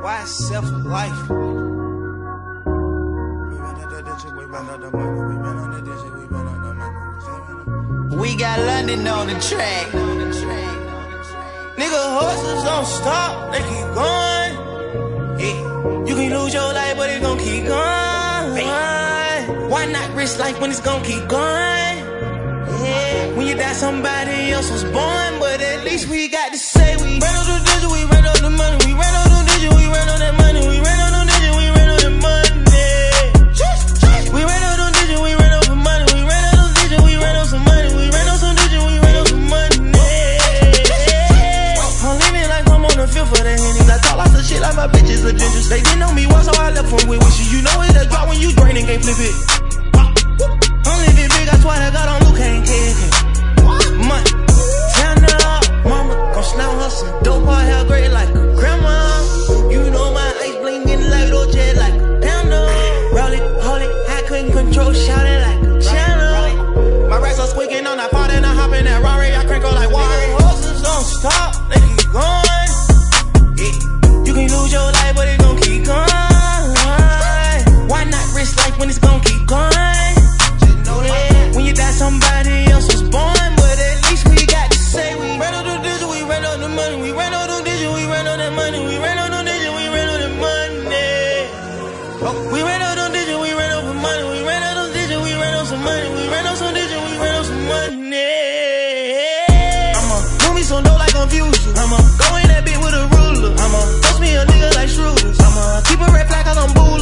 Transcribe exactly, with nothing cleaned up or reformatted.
Why self life? We got London on the track. Nigga, horses don't stop, they keep going. Yeah. You can lose your life, but it gon' keep going. Why not risk life when it's gon' keep going? Yeah. When you die, somebody else was born, but at least we got to say we ran on the digit, we ran on the money, we ran on the digit, we ran on that money, we ran on the digit, we ran on that money. We ran on the digit, we ran on some money, we ran on the digit, we ran on some money, we ran on some digit, we ran on some money. I'm living like I'm on the field for the Hennies. I talk lots of shit like my bitches are gingers. They didn't know me once, so I left them with wishes. You know it a drop when you drain and can't flip it. I'm living big, I swear to God, I'm Luke, ain't kidding. Money, turn it up, mama, gon' slam her some dope, her hair great like a grandma. You know my ice blingin' like Dolce, like a panda. Roll it, hold it, I couldn't control, shout it like a channel. My racks are squeaking on that part and I hop in that Rari, I crank on like Wari. Horses don't stop, they keep going. Yeah. You can lose your life, but it gon' keep going. Why not risk life when it's gon' keep going? When you die, somebody else was born, but at least we got to say we ran on the digit, we ran on the money, we ran on the digit, we ran on that money, we ran on the digit, we ran on that money. We ran on the digit, we ran on the money, we ran on the digit, we ran on some money, we ran on some digit, we ran on some money. I'ma move me some dough like Confucius. I'ma go in that bit with a ruler. I'ma toast me a nigga like Schroeder. I'ma keep a red flag cause I'm bull.